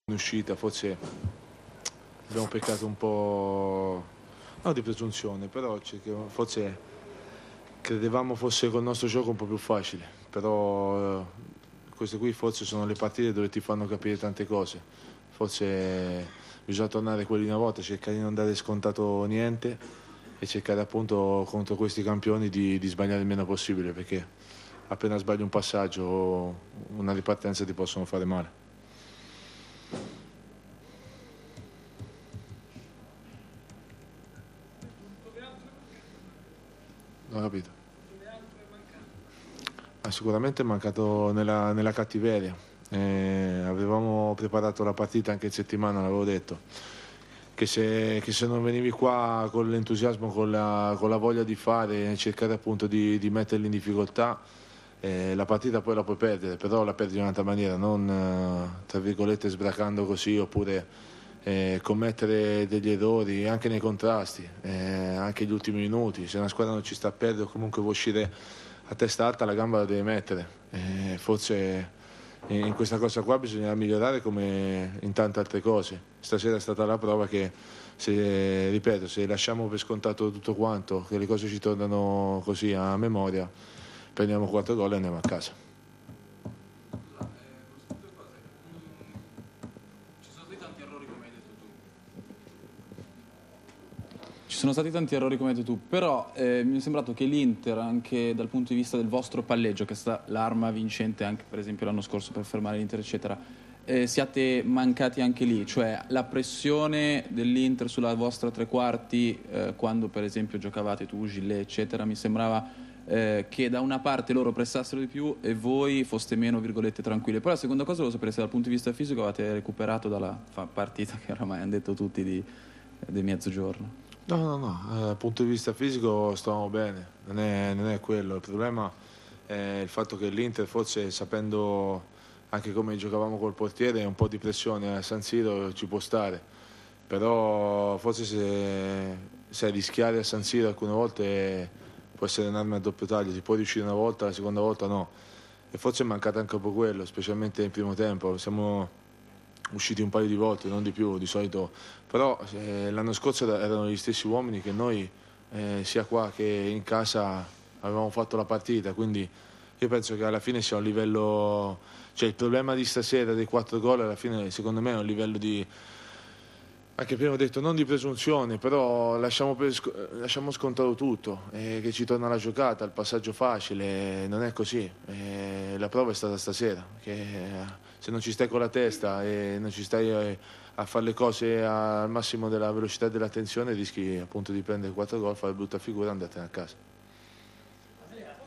in uscita, forse abbiamo peccato un po', non di presunzione, però forse credevamo fosse col nostro gioco un po' più facile, però queste qui forse sono le partite dove ti fanno capire tante cose, forse bisogna tornare quelli una volta, cercare di non dare scontato niente e cercare appunto contro questi campioni di sbagliare il meno possibile, perché appena sbagli un passaggio o una ripartenza ti possono fare male. Non ho capito. Sicuramente è mancato nella cattiveria. Avevamo preparato la partita anche in settimana, l'avevo detto, che se non venivi qua con l'entusiasmo, con la voglia di fare, cercare appunto di metterli in difficoltà, la partita poi la puoi perdere, però la perdi in un'altra maniera, non tra virgolette sbracando così, oppure commettere degli errori anche nei contrasti, anche gli ultimi minuti. Se una squadra non ci sta a perdere o comunque vuole uscire a testa alta, la gamba la deve mettere. Forse in questa cosa qua bisogna migliorare come in tante altre cose. Stasera è stata la prova che, ripeto, se lasciamo per scontato tutto quanto, che le cose ci tornano così a memoria, prendiamo 4 gol e andiamo a casa. Ci sono stati tanti errori come hai detto tu, però mi è sembrato che l'Inter, anche dal punto di vista del vostro palleggio, che è stata l'arma vincente anche per esempio l'anno scorso per fermare l'Inter eccetera, siate mancati anche lì, cioè la pressione dell'Inter sulla vostra tre quarti, quando per esempio giocavate tu, Gillet eccetera, mi sembrava che da una parte loro pressassero di più e voi foste meno virgolette tranquilli. Poi la seconda cosa volevo sapere se dal punto di vista fisico avete recuperato dalla partita che oramai hanno detto tutti di mezzogiorno. No, dal punto di vista fisico stavamo bene, non è quello. Il problema è il fatto che l'Inter, forse sapendo anche come giocavamo col portiere, un po' di pressione a San Siro ci può stare, però forse se rischiare a San Siro alcune volte può essere un'arma a doppio taglio, si può riuscire una volta, la seconda volta no. E forse è mancato anche un po' quello, specialmente nel primo tempo. Siamo usciti un paio di volte, non di più di solito, però l'anno scorso erano gli stessi uomini che noi sia qua che in casa avevamo fatto la partita, quindi io penso che alla fine sia un livello, cioè il problema di stasera dei 4 gol alla fine secondo me è un livello di, anche prima ho detto, non di presunzione, però lasciamo scontato tutto, che ci torna la giocata, il passaggio facile, non è così. La prova è stata stasera, che se non ci stai con la testa e non ci stai a fare le cose al massimo della velocità e dell'attenzione rischi appunto di prendere 4 gol, fare brutta figura e andartene a casa.